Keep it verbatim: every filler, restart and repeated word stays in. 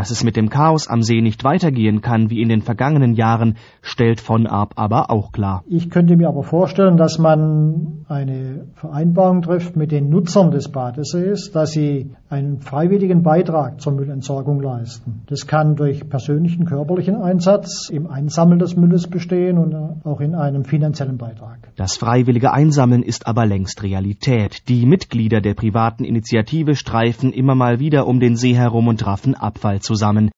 Dass es mit dem Chaos am See nicht weitergehen kann wie in den vergangenen Jahren, stellt von Arp aber auch klar. Ich könnte mir aber vorstellen, dass man eine Vereinbarung trifft mit den Nutzern des Badesees, dass sie einen freiwilligen Beitrag zur Müllentsorgung leisten. Das kann durch persönlichen körperlichen Einsatz im Einsammeln des Mülles bestehen und auch in einem finanziellen Beitrag. Das freiwillige Einsammeln ist aber längst Realität. Die Mitglieder der privaten Initiative streifen immer mal wieder um den See herum und raffen Abfall zusammen.